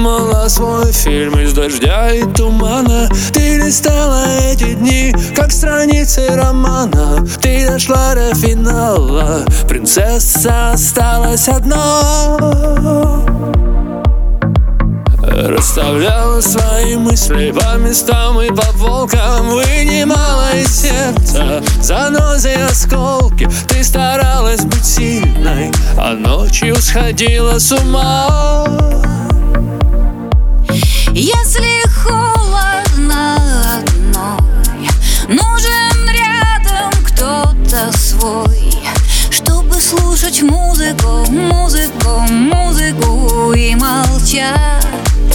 придумала свой фильм из дождя и тумана. Ты листала эти дни, как страницы романа. Ты дошла до финала, принцесса осталась одна. Расставляла свои мысли по местам и по полкам. Вынимала из сердца занозы и осколки. Ты старалась быть сильной, а ночью сходила с ума. Если холодно одной, нужен рядом кто-то свой, чтобы слушать музыку, музыку, музыку и молчать.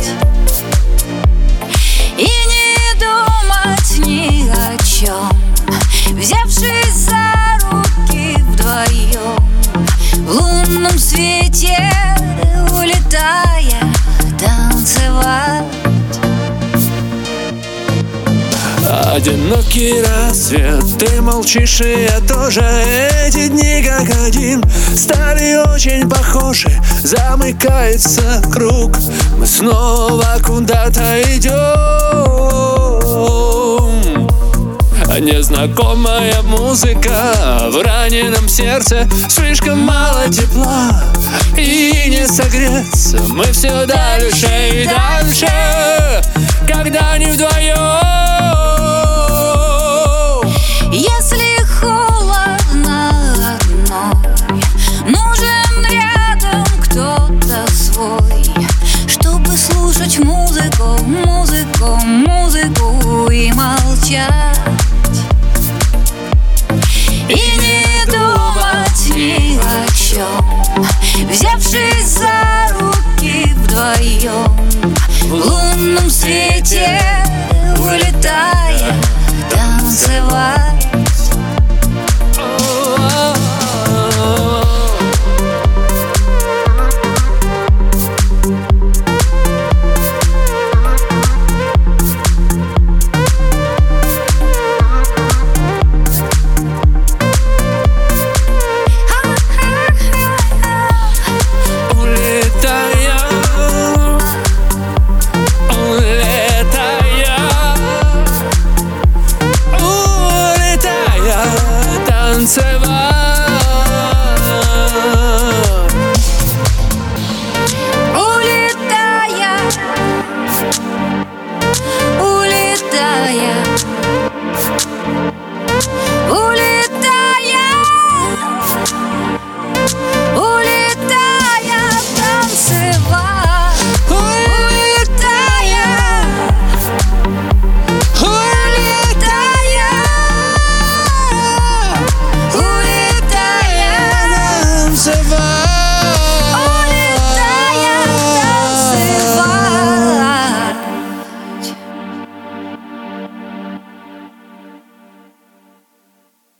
И не думать ни о чем, взявшись за руки вдвоем, в лунном свете улетая танцевать. Одинокий рассвет, ты молчишь, и я тоже. Эти дни как один стали очень похожи. Замыкается круг, мы снова куда-то идем. Незнакомая музыка в раненом сердце. Слишком мало тепла и не согреться. Мы все дальше и дальше, когда не вдвоем. Если холодно одной, нужен рядом кто-то свой, чтобы слушать музыку, музыку, музыку и молчать. И не думать ни о чем, взявшись за руки вдвоем, в лунном свете улетая танцевать.